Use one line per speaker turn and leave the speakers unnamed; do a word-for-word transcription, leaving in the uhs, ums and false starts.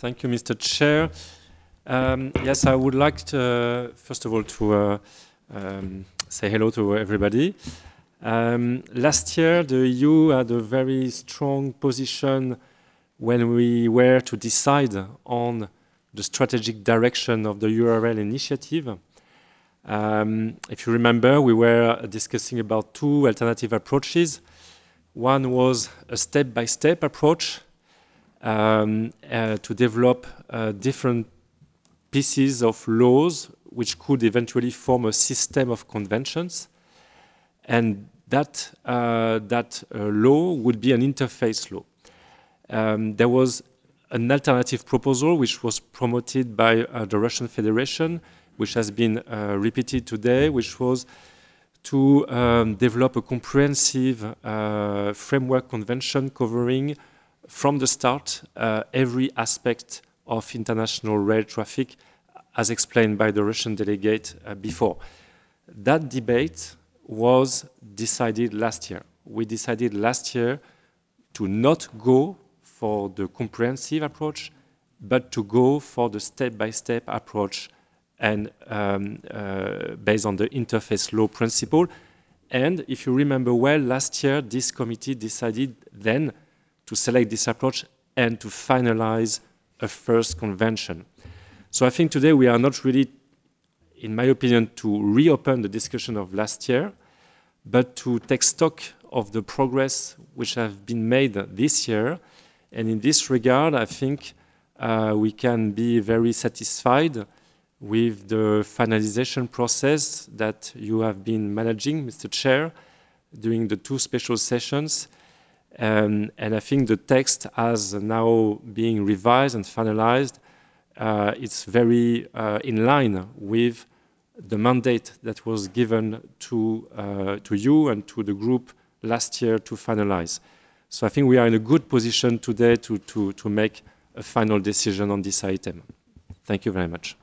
Thank you, Mister Chair. Um, yes, I would like to, uh, first of all, to uh, um, say hello to everybody. Um, last year, the E U had a very strong position when we were to decide on the strategic direction of the U R L initiative. Um, if you remember, we were discussing about two alternative approaches. One was a step-by-step approach um, uh, to develop uh, different pieces of laws which could eventually form a system of conventions. And that, uh, that uh, law would be an interface law. Um, there was an alternative proposal which was promoted by uh, the Russian Federation, which has been uh, repeated today, which was to um, develop a comprehensive uh, framework convention covering from the start uh, every aspect of international rail traffic, as explained by the Russian delegate uh, before. That debate was decided last year. We decided last year to not go for the comprehensive approach, but to go for the step-by-step approach and um, uh, based on the interface law principle. And if you remember well, last year, this committee decided then to select this approach and to finalize a first convention. So I think today we are not really, in my opinion, to reopen the discussion of last year, but to take stock of the progress which have been made this year. And in this regard, I think uh, we can be very satisfied with the finalization process that you have been managing, Mister Chair, during the two special sessions. Um, and I think the text as now being revised and finalized, uh, it's very uh, in line with the mandate that was given to, uh, to you and to the group last year to finalize. So I think we are in a good position today to, to, to make a final decision on this item. Thank you very much.